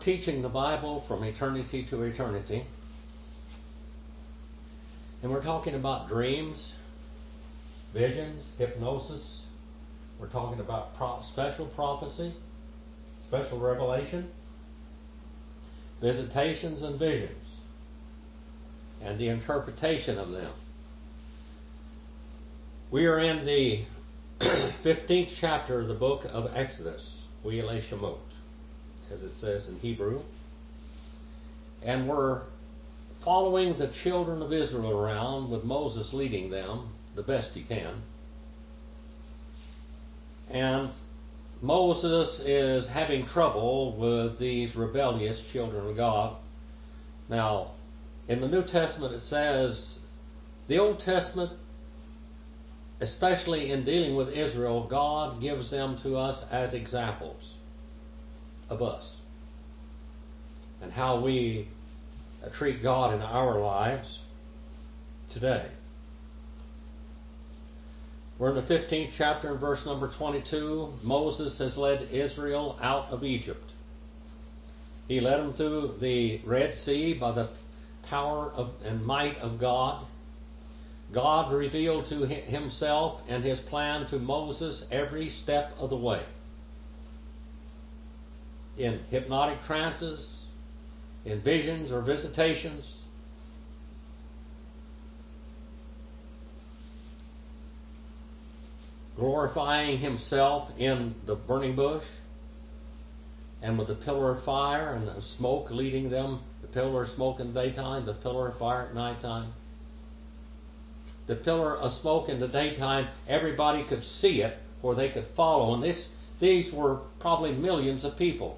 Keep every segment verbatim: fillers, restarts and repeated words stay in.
teaching the Bible from eternity to eternity. And we're talking about dreams, visions, hypnosis. We're talking about pro- special prophecy, special revelation, visitations and visions, and the interpretation of them. We are in the fifteenth chapter of the book of Exodus, We'ele Shemot, as it says in Hebrew. And we're following the children of Israel around with Moses leading them the best he can. And Moses is having trouble with these rebellious children of God. Now, in the New Testament it says, the Old Testament, especially in dealing with Israel, God gives them to us as examples of us and how we treat God in our lives today. We're in the fifteenth chapter in verse number twenty-two. Moses has led Israel out of Egypt. He led them through the Red Sea by the power of, and might of God. God revealed to himself and his plan to Moses every step of the way. In hypnotic trances, in visions or visitations. Glorifying himself in the burning bush and with the pillar of fire and the smoke leading them, the pillar of smoke in the daytime, the pillar of fire at nighttime. The pillar of smoke in the daytime, everybody could see it or they could follow. And this, these were probably millions of people.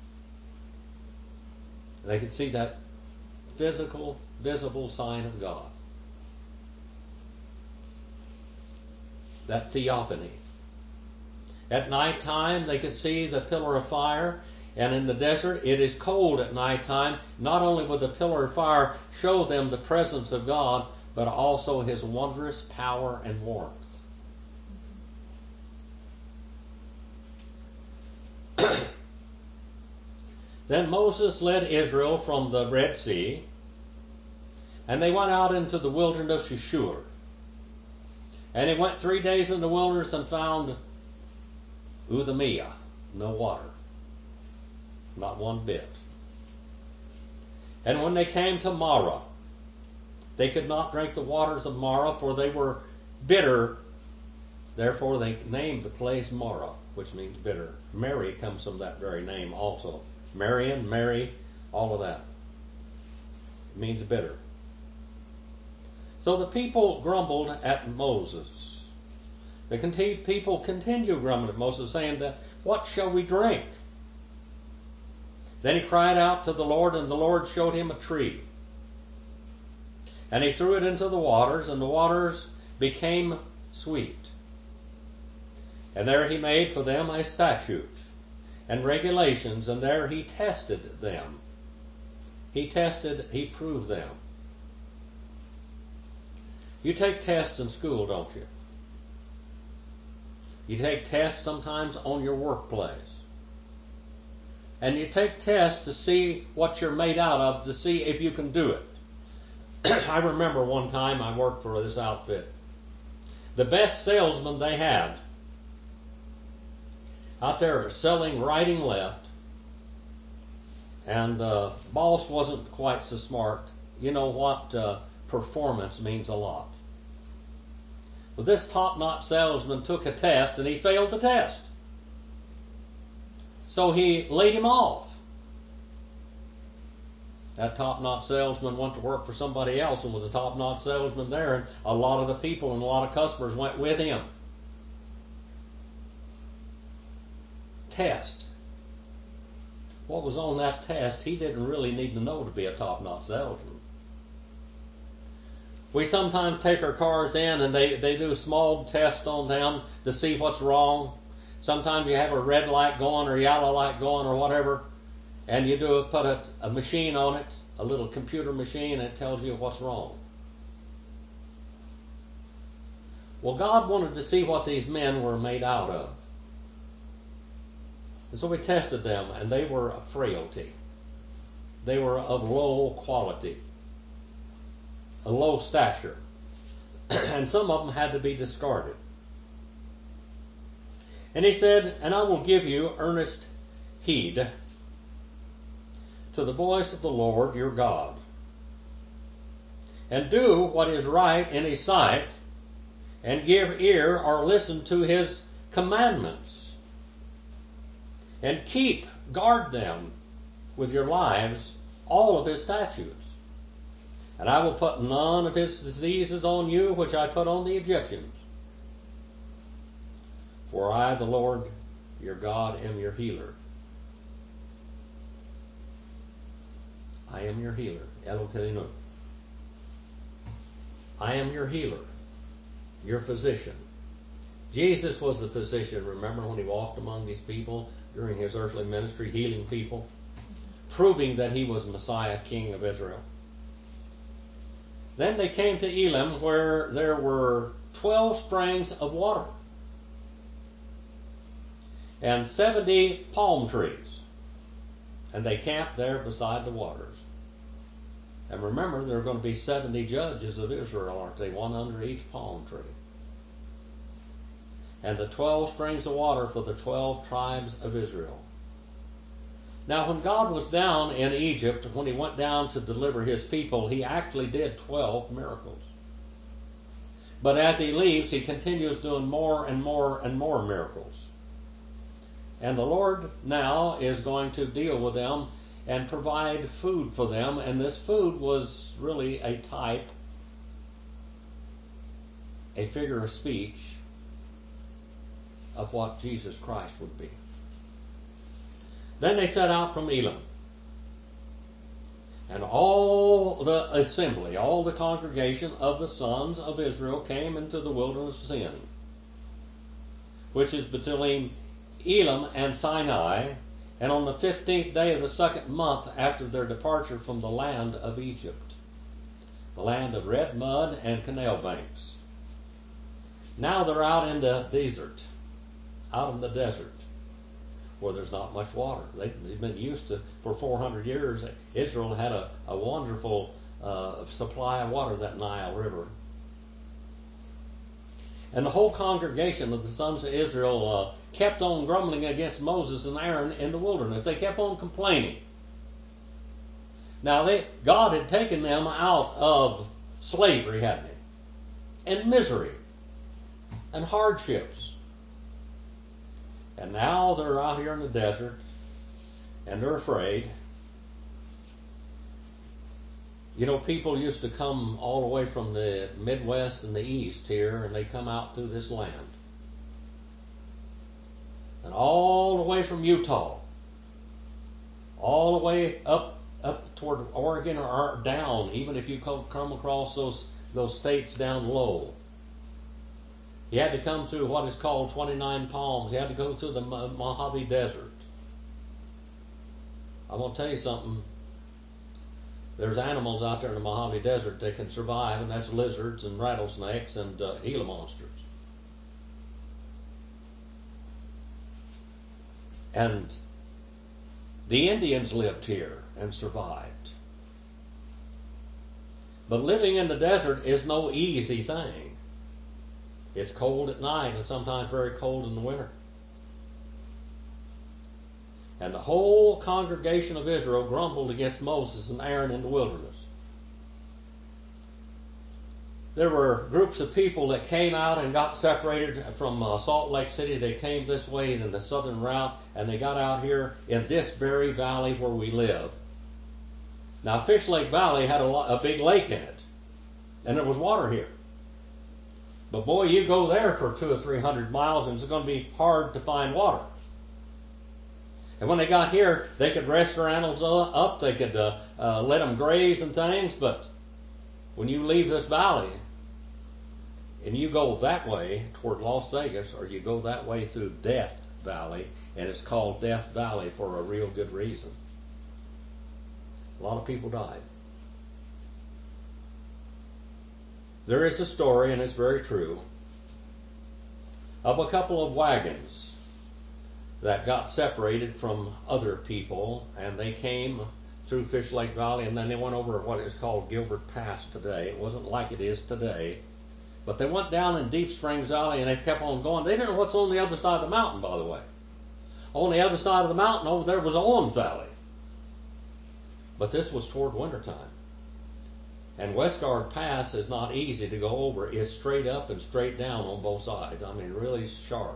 They could see that physical, visible sign of God. That theophany. At nighttime, they could see the pillar of fire. And in the desert, it is cold at nighttime. Not only would the pillar of fire show them the presence of God, but also his wondrous power and warmth. Then Moses led Israel from the Red Sea, and they went out into the wilderness of Shur. And he went three days in the wilderness and found Uthamiah, no water, not one bit. And when they came to Marah, they could not drink the waters of Marah, for they were bitter. Therefore they named the place Marah, which means bitter. Mary comes from that very name also. Marian, Mary, all of that. It means bitter. So the people grumbled at Moses. The people continue grumbling at Moses, saying that, what shall we drink? Then he cried out to the Lord, and the Lord showed him a tree. And he threw it into the waters, and the waters became sweet. And there he made for them a statute and regulations, and there he tested them. He tested, he proved them. You take tests in school, don't you? You take tests sometimes on your workplace. And you take tests to see what you're made out of, to see if you can do it. I remember one time I worked for this outfit. The best salesman they had out there selling right and left, and the uh, boss wasn't quite so smart. You know what? Uh, performance means a lot. Well, this top-notch salesman took a test and he failed the test. So he laid him off. That top-notch salesman went to work for somebody else and was a top-notch salesman there, and a lot of the people and a lot of customers went with him. Test. What was on that test, he didn't really need to know to be a top-notch salesman. We sometimes take our cars in and they, they do small tests on them to see what's wrong. Sometimes you have a red light going or yellow light going or whatever, and you do put a, a machine on it, a little computer machine, and it tells you what's wrong. Well, God wanted to see what these men were made out of. And so we tested them, and they were a frailty. they were of low quality, a low stature, and some of them had to be discarded. And he said, and I will give you earnest heed to the voice of the Lord your God, and do what is right in his sight, and give ear or listen to his commandments, and keep, guard them with your lives, all of his statutes. And I will put none of his diseases on you, which I put on the Egyptians. For I, the Lord your God, am your healer. I am your healer. Elokeinu. I am your healer, your physician. Jesus was the physician, remember, when he walked among these people during his earthly ministry, healing people, proving that he was Messiah, King of Israel. Then they came to Elim, where there were twelve springs of water and seventy palm trees, and they camped there beside the waters. And remember, there are going to be seventy judges of Israel, aren't they? One under each palm tree. And the twelve springs of water for the twelve tribes of Israel. Now, when God was down in Egypt, when he went down to deliver his people, he actually did twelve miracles. But as he leaves, he continues doing more and more and more miracles. And the Lord now is going to deal with them and provide food for them. And this food was really a type, a figure of speech of what Jesus Christ would be. Then they set out from Elim. And all the assembly, all the congregation of the sons of Israel came into the wilderness of Sin, which is between Elim and Sinai, and on the fifteenth day of the second month after their departure from the land of Egypt, the land of red mud and canal banks. Now they're out in the desert, out in the desert, where there's not much water. They, they've been used to, for four hundred years, Israel had a, a wonderful uh, supply of water, that Nile River. And the whole congregation of the sons of Israel uh, kept on grumbling against Moses and Aaron in the wilderness. They kept on complaining. Now, they, God had taken them out of slavery, hadn't he? And misery and hardships. And now they're out here in the desert, and they're afraid. You know, people used to come all the way from the Midwest and the East here, and they come out through this land. And all the way from Utah, all the way up up toward Oregon, or down, even if you come, come across those, those states down low. He had to come through what is called twenty-nine Palms. He had to go through the Mojave Desert. I'm going to tell you something. There's animals out there in the Mojave Desert that can survive, and that's lizards and rattlesnakes and uh, Gila monsters. And the Indians lived here and survived. But living in the desert is no easy thing. It's cold at night and sometimes very cold in the winter. And the whole congregation of Israel grumbled against Moses and Aaron in the wilderness. There were groups of people that came out and got separated from uh, Salt Lake City. They came this way in the southern route, and they got out here in this very valley where we live. Now, Fish Lake Valley had a, a big lake in it, and there was water here. But boy, you go there for two or three hundred miles, and it's going to be hard to find water. And when they got here, they could rest their animals up, they could uh, uh, let them graze and things, but when you leave this valley and you go that way toward Las Vegas, or you go that way through Death Valley, and it's called Death Valley for a real good reason. A lot of people died. There is a story, and it's very true, of a couple of wagons that got separated from other people, and they came through Fish Lake Valley, and then they went over what is called Gilbert Pass today. It wasn't like it is today. But they went down in Deep Springs Valley, and they kept on going. They didn't know what's on the other side of the mountain, by the way. On the other side of the mountain over there was Owens Valley. But this was toward wintertime. And Westgard Pass is not easy to go over. It's straight up and straight down on both sides. I mean, really sharp.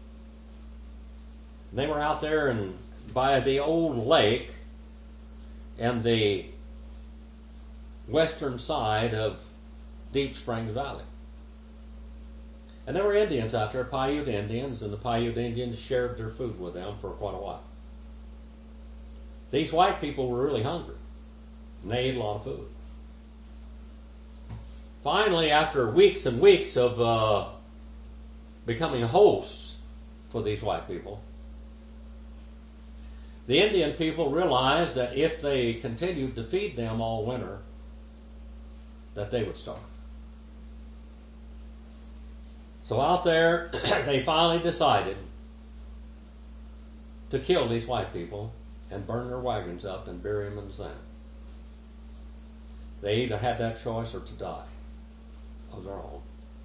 And they were out there and by the old lake and the western side of Deep Springs Valley. And there were Indians out there, Paiute Indians, and the Paiute Indians shared their food with them for quite a while. These white people were really hungry, and they ate a lot of food. Finally, after weeks and weeks of uh, becoming hosts for these white people, the Indian people realized that if they continued to feed them all winter, that they would starve. So out there, they finally decided to kill these white people and burn their wagons up and bury them in the sand. They either had that choice or to die of their own.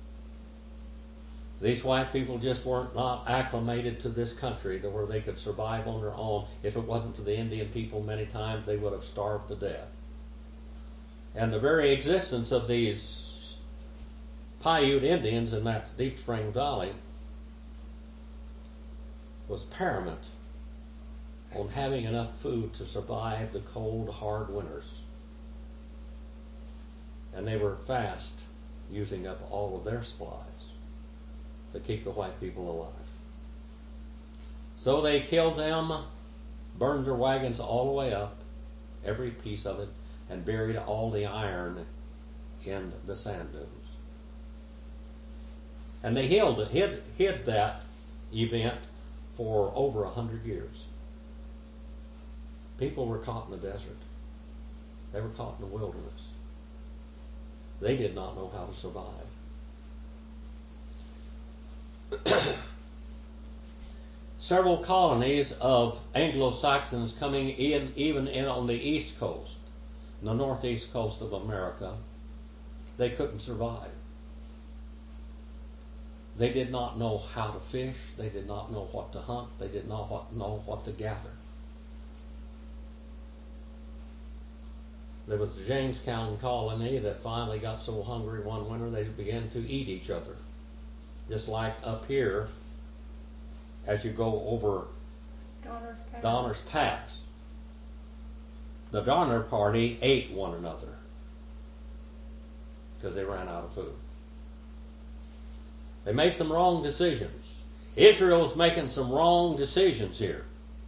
These white people just weren't not acclimated to this country to where they could survive on their own. If it wasn't for the Indian people, many times they would have starved to death. And the very existence of these Paiute Indians in that Deep Spring Valley was paramount on having enough food to survive the cold, hard winters. And they were fast using up all of their supplies to keep the white people alive. So they killed them, burned their wagons all the way up, every piece of it, and buried all the iron in the sand dunes. And they hid, hid, hid that event for over a hundred years. People were caught in the desert. They were caught in the wilderness. They did not know how to survive. Several colonies of Anglo-Saxons coming in, even in on the east coast, the northeast coast of America, they couldn't survive. They did not know how to fish. They did not know what to hunt. They did not what, know what to gather. There was the Jamestown colony that finally got so hungry one winter they began to eat each other. Just like up here, as you go over Donner's Pass. Donner's Pass. The Donner Party ate one another because they ran out of food. They made some wrong decisions. Israel's making some wrong decisions here.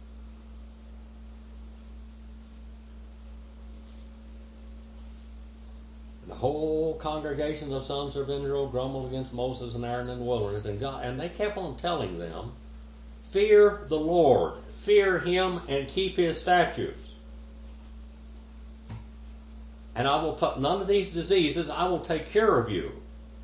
And the whole congregation of the sons of Israel grumbled against Moses and Aaron in the wilderness, and God, and they kept on telling them, fear the Lord, fear Him, and keep His statutes. And I will put none of these diseases, I will take care of you.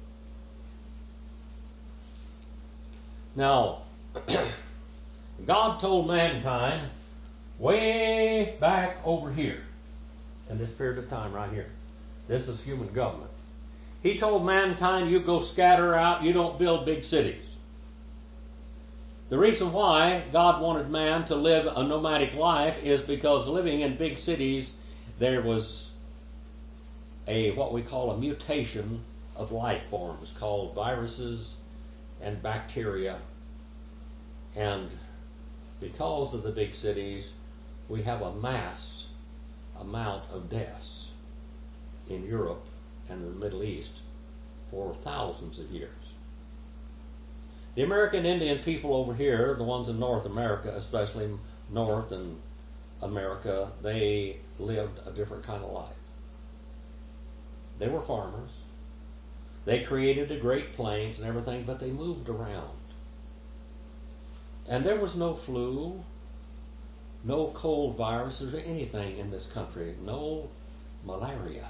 Now, God told mankind way back over here, in this period of time right here. This is human government. He told mankind, you go scatter out, you don't build big cities. The reason why God wanted man to live a nomadic life is because living in big cities, there was a what we call a mutation of life forms called viruses and bacteria. And because of the big cities, we have a mass amount of deaths in Europe and the Middle East for thousands of years. The American Indian people over here, the ones in North America, especially North and America, they lived a different kind of life. They were farmers. They created the Great Plains and everything, but they moved around. And there was no flu, no cold viruses or anything in this country, no malaria.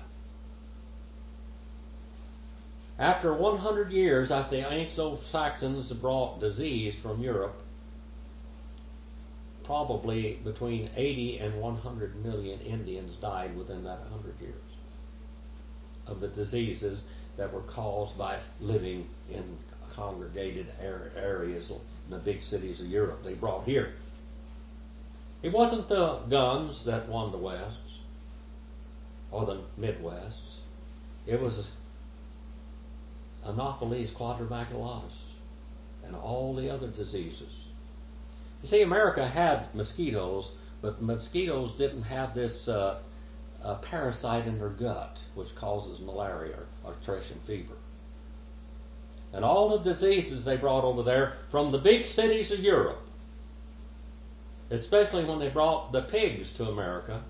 After one hundred years after the Anglo-Saxons brought disease from Europe, probably between eighty and one hundred million Indians died within that one hundred years of the diseases that were caused by living in congregated areas in the big cities of Europe they brought here. It wasn't the guns that won the West or the Midwest. It was Anopheles quadrivalgus and all the other diseases. You see, America had mosquitoes, but mosquitoes didn't have this uh, uh, parasite in their gut, which causes malaria or tertian fever. And all the diseases they brought over there from the big cities of Europe, especially when they brought the pigs to America,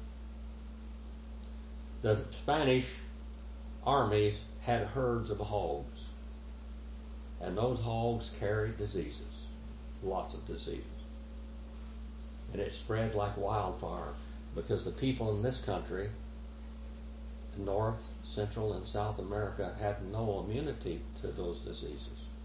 the Spanish armies had herds of hogs. And those hogs carried diseases, lots of diseases. And it spread like wildfire because the people in this country, North, Central, and South America, had no immunity to those diseases.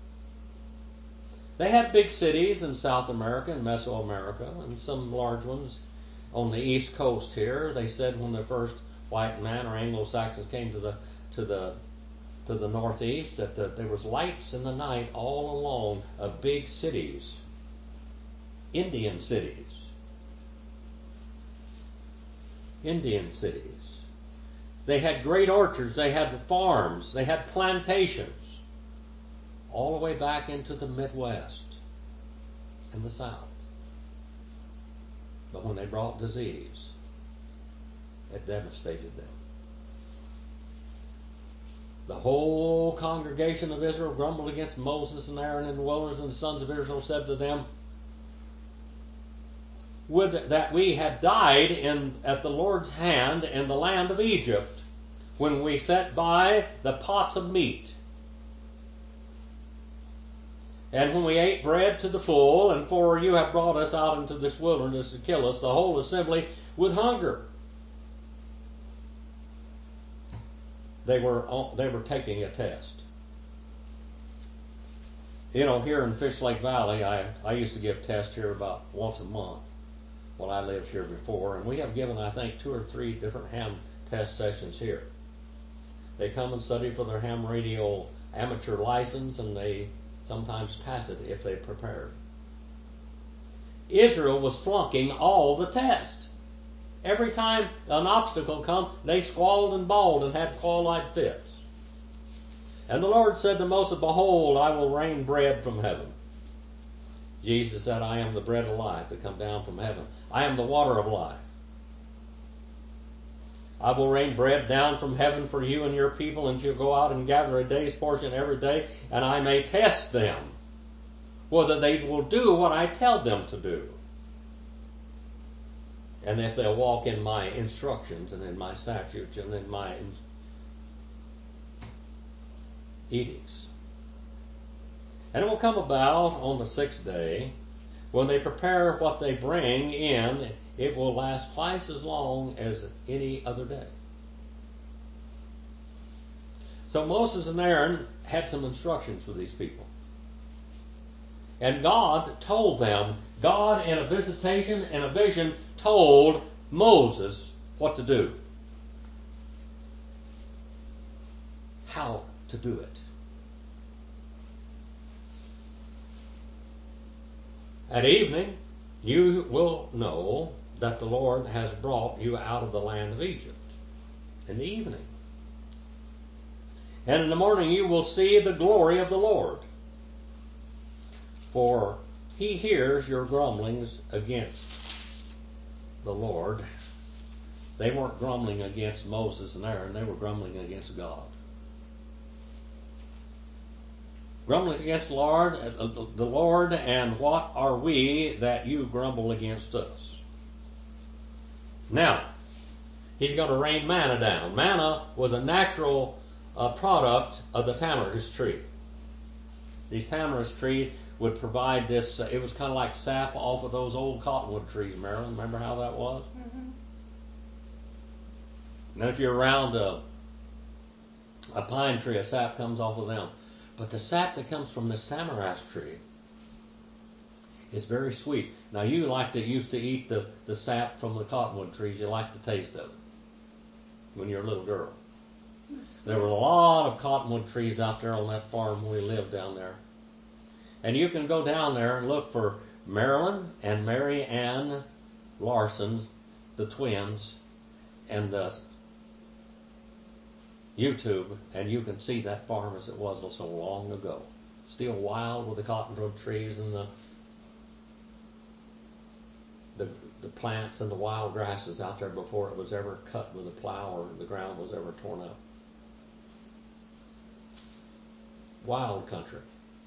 They had big cities in South America and Mesoamerica, and some large ones on the East Coast here. They said when the first white man or Anglo-Saxons came to the to the to the Northeast that the, there was lights in the night all along of big cities, Indian cities, Indian cities. They had great orchards, they had farms, they had plantations, all the way back into the Midwest and the South. But when they brought disease, it devastated them. The whole congregation of Israel grumbled against Moses and Aaron in the wilderness, and the sons of Israel said to them, would that we had died in, at the Lord's hand in the land of Egypt, when we set by the pots of meat, and when we ate bread to the full, and for you have brought us out into this wilderness to kill us, the whole assembly, with hunger. They were they were taking a test. You know, here in Fish Lake Valley, I I used to give tests here about once a month when I lived here before, and we have given, I think, two or three different ham test sessions here. They come and study for their ham radio amateur license, and they sometimes pass it if they prepared. Israel was flunking all the tests. Every time an obstacle come, they squalled and bawled and had claw-like fits. And the Lord said to Moses, behold, I will rain bread from heaven. Jesus said, I am the bread of life that come down from heaven. I am the water of life. I will rain bread down from heaven for you and your people, and you'll go out and gather a day's portion every day, and I may test them, whether they will do what I tell them to do. And if they'll walk in my instructions and in my statutes and in my edicts. And it will come about on the sixth day, when they prepare what they bring in, it will last twice as long as any other day. So Moses and Aaron had some instructions for these people. And God told them, God in a visitation and a vision told Moses what to do. How to do it. At evening, you will know that the Lord has brought you out of the land of Egypt. In the evening. And in the morning you will see the glory of the Lord. For he hears your grumblings against the Lord. They weren't grumbling against Moses and Aaron. They were grumbling against God. Grumbling against the Lord, the Lord, and what are we that you grumble against us? Now, he's going to rain manna down. Manna was a natural uh, product of the tamarisk tree. These tamarisk trees would provide this, uh, it was kind of like sap off of those old cottonwood trees, Marilyn. Remember how that was? Mm-hmm. And if you're around a, a pine tree, a sap comes off of them. But the sap that comes from this tamarisk tree It's very sweet. Now you like to used to eat the, the sap from the cottonwood trees. You like the taste of it when you're a little girl. There were a lot of cottonwood trees out there on that farm where we lived down there. And you can go down there and look for Marilyn and Mary Ann Larson's, the twins, and uh, YouTube, and you can see that farm as it was so long ago. Still wild with the cottonwood trees and the The, the plants and the wild grasses out there before it was ever cut with a plow or the ground was ever torn up. Wild country.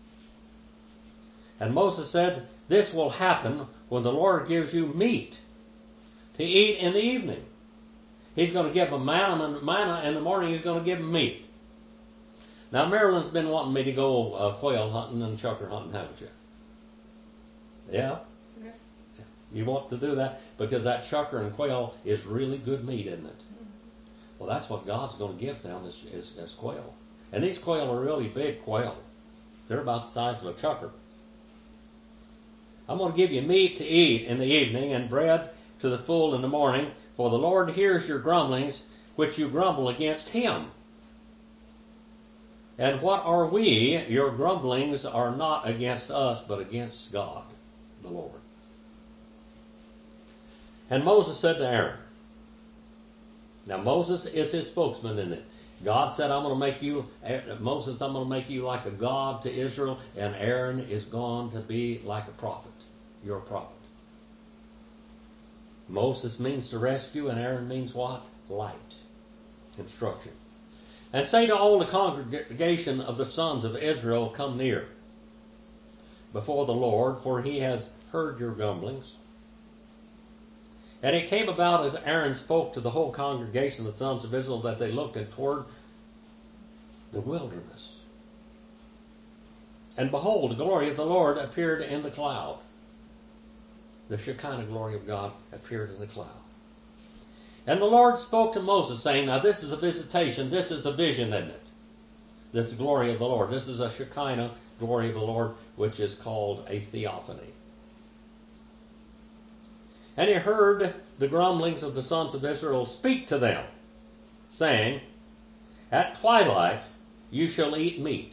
And Moses said, this will happen when the Lord gives you meat to eat in the evening. He's going to give them manna, manna in the morning. He's going to give them meat. Now, Marilyn's been wanting me to go uh, quail hunting and chukar hunting, haven't you? Yeah? Yes. You want to do that because that chukar and quail is really good meat, isn't it? Well, that's what God's going to give them is, is, is quail. And these quail are really big quail. They're about the size of a chukar. I'm going to give you meat to eat in the evening and bread to the full in the morning, for the Lord hears your grumblings, which you grumble against him. And what are we? Your grumblings are not against us, but against God, the Lord. And Moses said to Aaron, now Moses is his spokesman in it. God said, I'm going to make you, Moses, I'm going to make you like a God to Israel, and Aaron is going to be like a prophet, your prophet. Moses means to rescue, and Aaron means what? Light, instruction. And say to all the congregation of the sons of Israel, come near before the Lord, for he has heard your grumblings. And it came about as Aaron spoke to the whole congregation of the sons of Israel that they looked toward the wilderness. And behold, the glory of the Lord appeared in the cloud. The Shekinah glory of God appeared in the cloud. And the Lord spoke to Moses, saying, now this is a visitation, this is a vision, isn't it? This glory of the Lord. This is a Shekinah glory of the Lord, which is called a theophany. And he heard the grumblings of the sons of Israel speak to them, saying, at twilight you shall eat meat,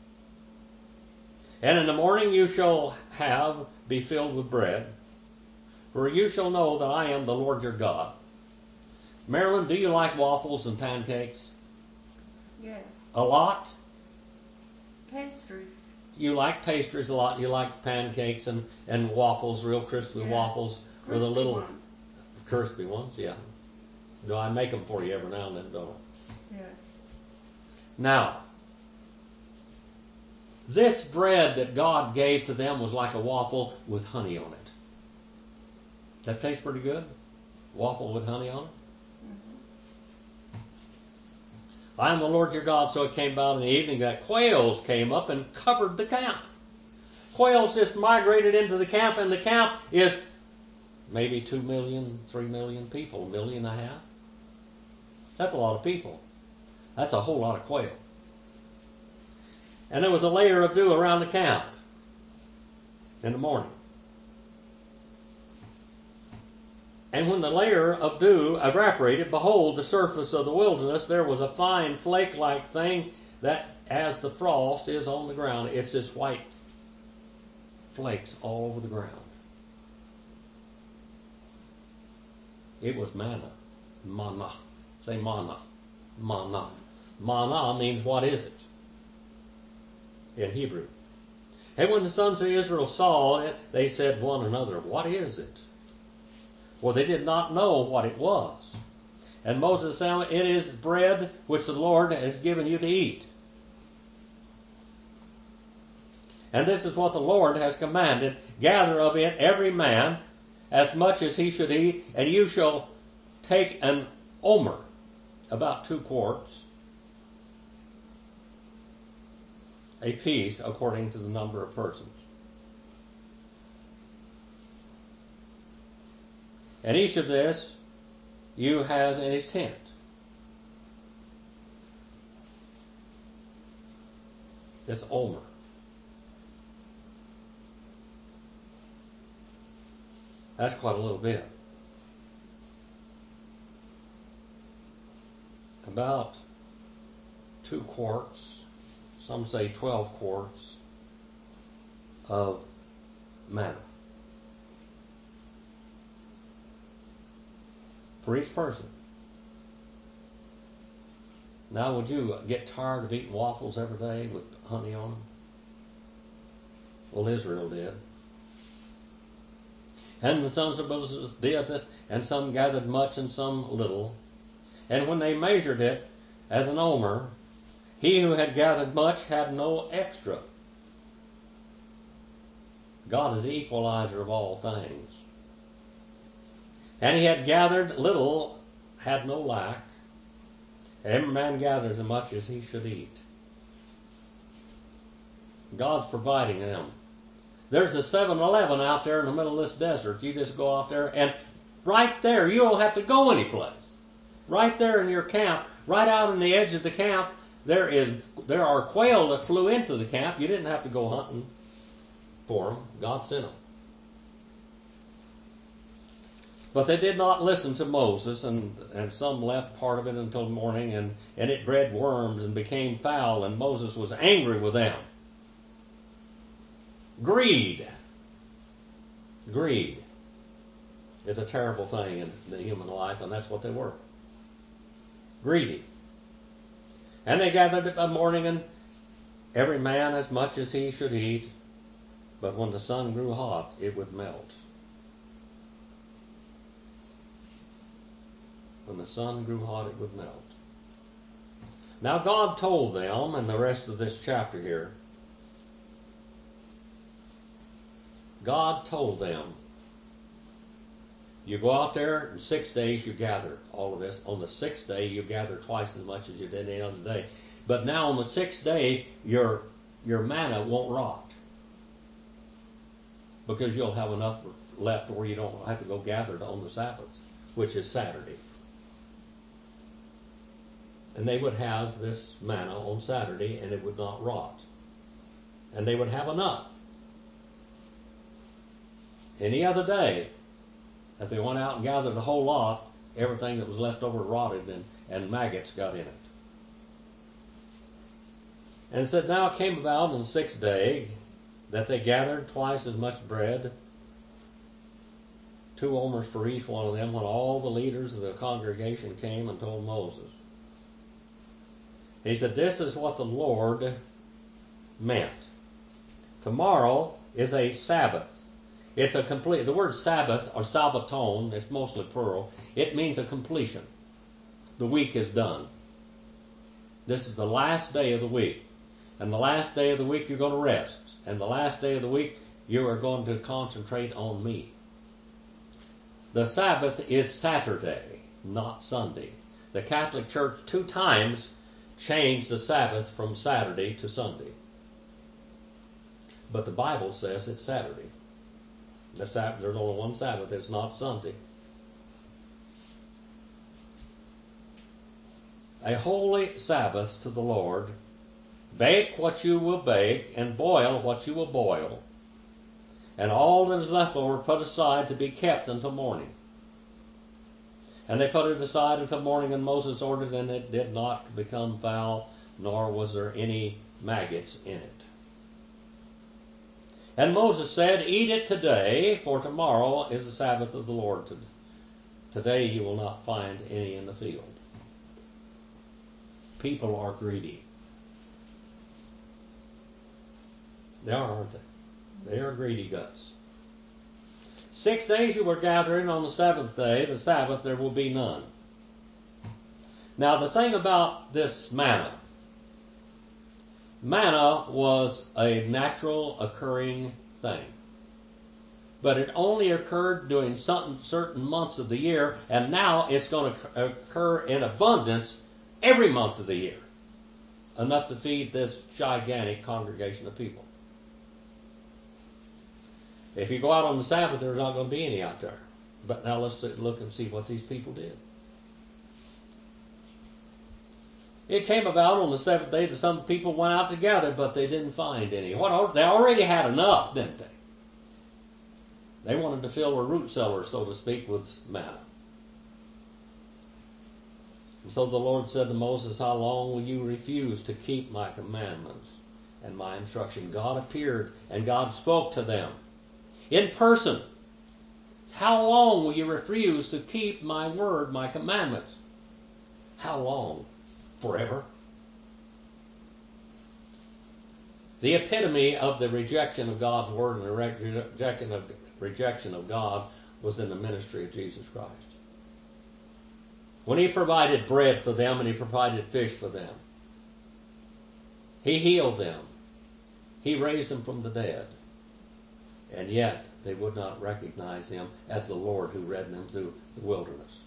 and in the morning you shall have be filled with bread, for you shall know that I am the Lord your God. Marilyn, do you like waffles and pancakes? Yes. A lot? Pastries. You like pastries a lot. You like pancakes and, and waffles, real crispy Yeah. waffles with Crispy a little ones. crispy ones, yeah. Do I make them for you every now and then, don't I? Yes. Now, this bread that God gave to them was like a waffle with honey on it. That tastes pretty good? Waffle with honey on it? Mm-hmm. I am the Lord your God. So it came about in the evening that quails came up and covered the camp. Quails just migrated into the camp, and the camp is maybe two million, three million people, a million and a half. That's a lot of people. That's a whole lot of quail. And there was a layer of dew around the camp in the morning. And when the layer of dew evaporated, behold, the surface of the wilderness, there was a fine flake-like thing that as the frost is on the ground. It's this white flakes all over the ground. It was manna. Manna. Say manna. Manna. Manna means what is it? In Hebrew. And when the sons of Israel saw it, they said one another, what is it? For they did not know what it was. And Moses said, it is bread which the Lord has given you to eat. And this is what the Lord has commanded. Gather of it every man as much as he should eat, and you shall take an omer, about two quarts, a piece according to the number of persons. And each of this you has in his tent. This omer. That's quite a little bit. About two quarts, some say twelve quarts of manna for each person. Now, would you get tired of eating waffles every day with honey on them? Well, Israel did. And the sons of Moses did, and some gathered much and some little. And when they measured it as an omer, he who had gathered much had no extra. God is the equalizer of all things. And he had gathered little, had no lack. Every man gathers as much as he should eat. God's providing them. There's a seven eleven out there in the middle of this desert. You just go out there, and right there, you don't have to go anyplace. Right there in your camp, right out on the edge of the camp, there is there are quail that flew into the camp. You didn't have to go hunting for them. God sent them. But they did not listen to Moses, and, and some left part of it until morning, and, and it bred worms and became foul, and Moses was angry with them. Greed. Greed is a terrible thing in the human life, and that's what they were. Greedy. And they gathered at morning, and every man as much as he should eat, but when the sun grew hot, it would melt. When the sun grew hot, it would melt. Now God told them, in the rest of this chapter here, God told them, you go out there, in six days you gather all of this. On the sixth day, you gather twice as much as you did any other day. But now on the sixth day, your, your manna won't rot. Because you'll have enough left where you don't have to go gather it on the Sabbath, which is Saturday. And they would have this manna on Saturday, and it would not rot. And they would have enough. Any other day, if they went out and gathered a whole lot, everything that was left over rotted, and, and maggots got in it. And it said, now it came about on the sixth day that they gathered twice as much bread, two omers for each one of them, when all the leaders of the congregation came and told Moses. He said, this is what the Lord meant. Tomorrow is a Sabbath. It's a complete, the word Sabbath or Sabbaton, it's mostly plural, it means a completion. The week is done. This is the last day of the week. And the last day of the week you're going to rest. And the last day of the week you are going to concentrate on me. The Sabbath is Saturday, not Sunday. The Catholic Church two times changed the Sabbath from Saturday to Sunday. But the Bible says it's Saturday. The Sabbath, there's only one Sabbath, it's not Sunday. A holy Sabbath to the Lord. Bake what you will bake, and boil what you will boil. And all that is left over put aside to be kept until morning. And they put it aside until morning, and Moses ordered, and it did not become foul, nor was there any maggots in it. And Moses said, eat it today, for tomorrow is the Sabbath of the Lord. Today you will not find any in the field. People are greedy. They are, aren't they? They are greedy guts. Six days you were gathering, on the seventh day, the Sabbath, there will be none. Now the thing about this manna, manna was a natural occurring thing. But it only occurred during some, certain months of the year, and now it's going to occur in abundance every month of the year. Enough to feed this gigantic congregation of people. If you go out on the Sabbath, there's not going to be any out there. But now let's look and see what these people did. It came about on the seventh day that some people went out together, but they didn't find any. What, they already had enough, didn't they? They wanted to fill their root cellar, so to speak, with manna. And so the Lord said to Moses, how long will you refuse to keep my commandments and my instruction? God appeared and God spoke to them in person. How long will you refuse to keep my word, my commandments? How long? Forever? The epitome of the rejection of God's word and the rejection of, rejection of God was in the ministry of Jesus Christ. When he provided bread for them and he provided fish for them. He healed them. He raised them from the dead. And yet they would not recognize him as the Lord who led them through the wilderness.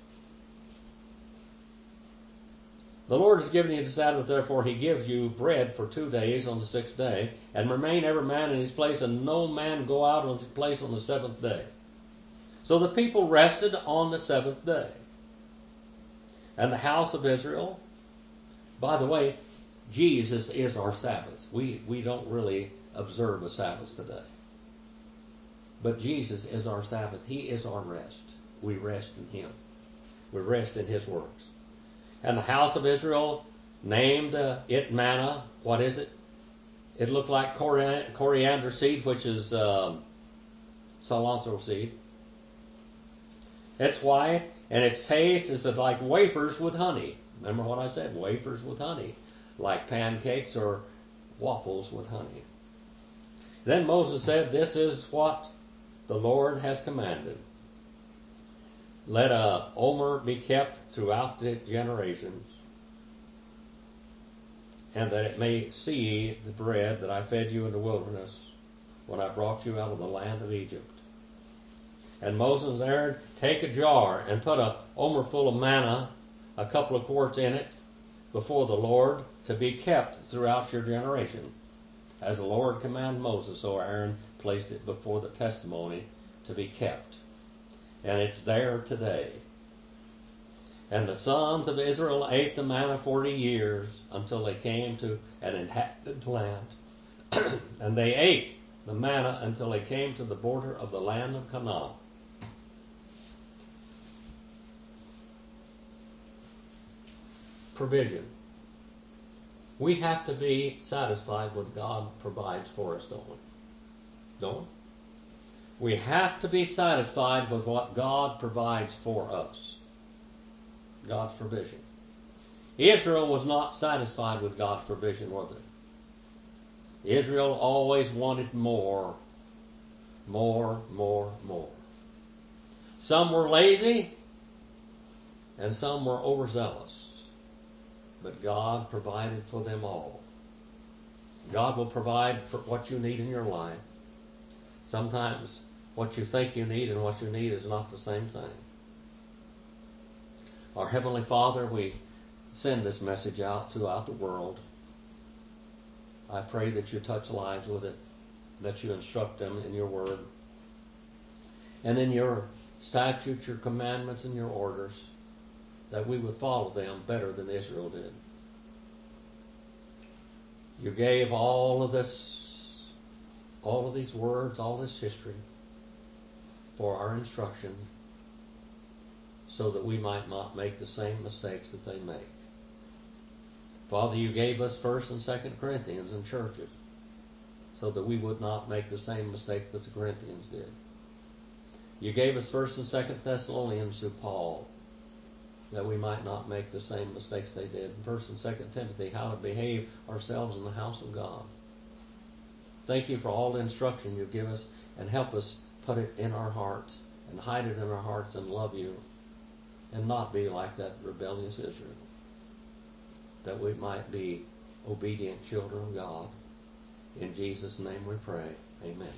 The Lord has given you the Sabbath, therefore he gives you bread for two days on the sixth day, and remain every man in his place, and no man go out of his place on the seventh day. So the people rested on the seventh day. And the house of Israel, by the way, Jesus is our Sabbath. We, we don't really observe a Sabbath today. But Jesus is our Sabbath. He is our rest. We rest in him. We rest in his works. And the house of Israel named uh, it manna. What is it? It looked like coriander, coriander seed, which is um, cilantro seed. It's white, and its taste is like wafers with honey. Remember what I said? Wafers with honey. Like pancakes or waffles with honey. Then Moses said, this is what the Lord has commanded. Let a omer be kept throughout the generations, and that it may see the bread that I fed you in the wilderness when I brought you out of the land of Egypt. And Moses and Aaron, take a jar and put a omer full of manna, a couple of quarts in it, before the Lord, to be kept throughout your generation. As the Lord commanded Moses, so Aaron placed it before the testimony to be kept. And it's there today. And the sons of Israel ate the manna forty years until they came to an inhabited land. And they ate the manna until they came to the border of the land of Canaan. Provision. We have to be satisfied with what God provides for us, don't we? Don't we? We have to be satisfied with what God provides for us. God's provision. Israel was not satisfied with God's provision, was it? Israel always wanted more, more, more, more. Some were lazy, and some were overzealous. But God provided for them all. God will provide for what you need in your life. Sometimes what you think you need and what you need is not the same thing. Our Heavenly Father, we send this message out throughout the world. I pray that you touch lives with it, that you instruct them in your word, and in your statutes, your commandments, and your orders, that we would follow them better than Israel did. You gave all of this, all of these words, all this history for our instruction so that we might not make the same mistakes that they make. Father, you gave us First and Second Corinthians in churches so that we would not make the same mistake that the Corinthians did. You gave us First and Second Thessalonians through Paul, that we might not make the same mistakes they did. First and Second Timothy, how to behave ourselves in the house of God. Thank you for all the instruction you give us, and help us put it in our hearts and hide it in our hearts and love you and not be like that rebellious Israel. That we might be obedient children of God. In Jesus' name we pray. Amen.